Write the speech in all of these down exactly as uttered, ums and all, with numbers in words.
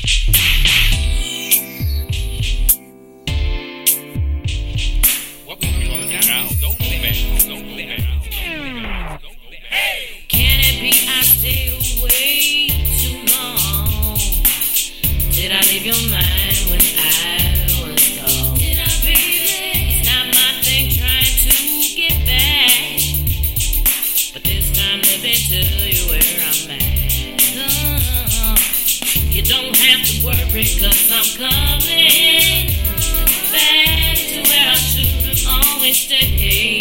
What we gonna do now? Go back. Go back. Can it be I stayed away too long? Did I leave your mind when I was gone? Did I, baby? It's not my thing trying to get back, but this time let me tell you where I'm at. Uh, you don't have to worry, cause I'm coming back to where I should always stay.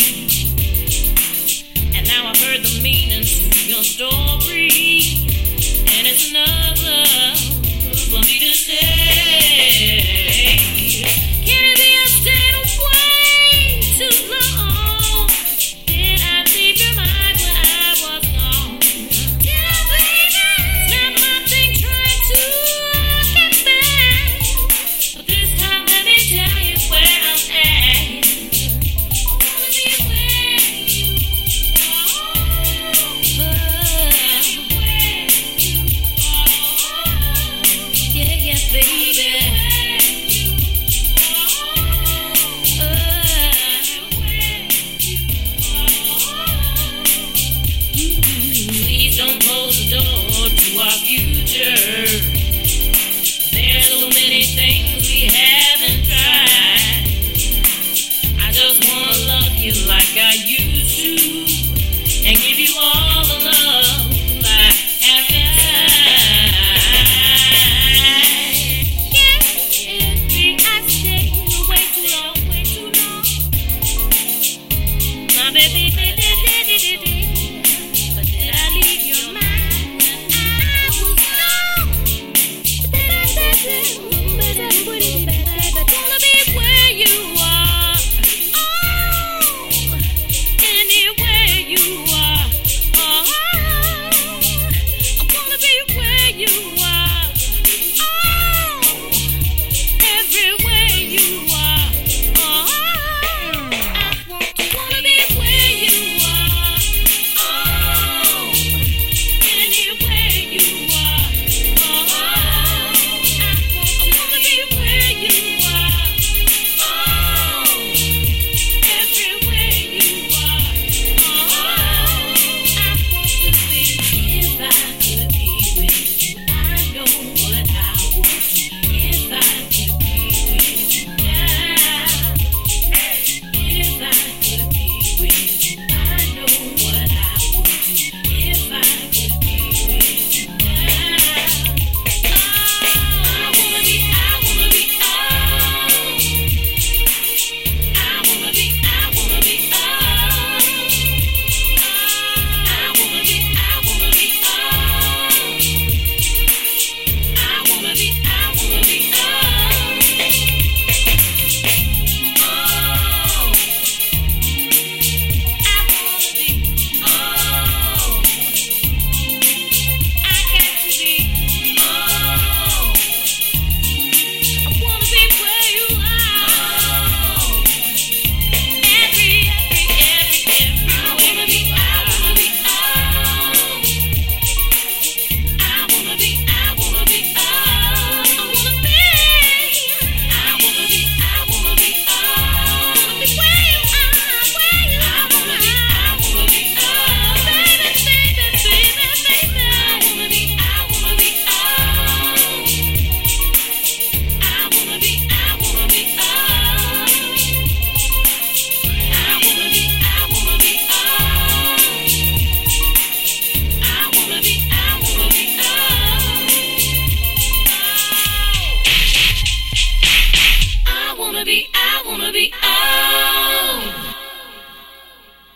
And now I've heard the meaning to your story, and it's enough for me to say. Can it be I stayed away too long? Did I leave your mind when I was gone? Did I, baby? It's not my thing trying to get back, but this time let me tell you where I'm at. I wanna be where you are. Yeah, yeah, baby. Please don't close the door to our future. There's so many things we haven't tried. I just wanna love you like I used to, and give you all the love I have had. Yeah, if I stay away too long, way too long, my baby, baby, baby, baby. But did I leave your mind when I was gone? Did I say, baby, baby, baby, wanna be where you are? Oh, anywhere you are. Oh, I wanna be where you are. Oh, everywhere you are. Oh, I want to wanna be where you are. Oh, anywhere you are. Oh, I wanna be where you are. Oh, everywhere you are. Oh, I want to be. If I could be with you, I know what I would do. If I could be with you now. If I could be with you, I know what I would do. If I could be with you now. Oh, I wanna be, I wanna be, oh. I wanna be, I wanna be, oh. I wanna be, I wanna be, oh. I wanna be, I wanna be, oh. Oh, I wanna be, oh. I got to be, oh. I wanna be where you are. Every, every, every, every. I wanna be, I wanna be, oh. I wanna be, I wanna be, oh. I wanna be, I wanna be, I wanna be, oh. I wanna be where you are, where you are. I wanna be, I wanna be, oh. Baby, baby, baby, baby. I wanna be, I wanna be, oh. I wanna be, I wanna be, oh. I wanna be, I wanna be, oh. I wanna be, I wanna be, oh. I wanna be, I wanna be, oh.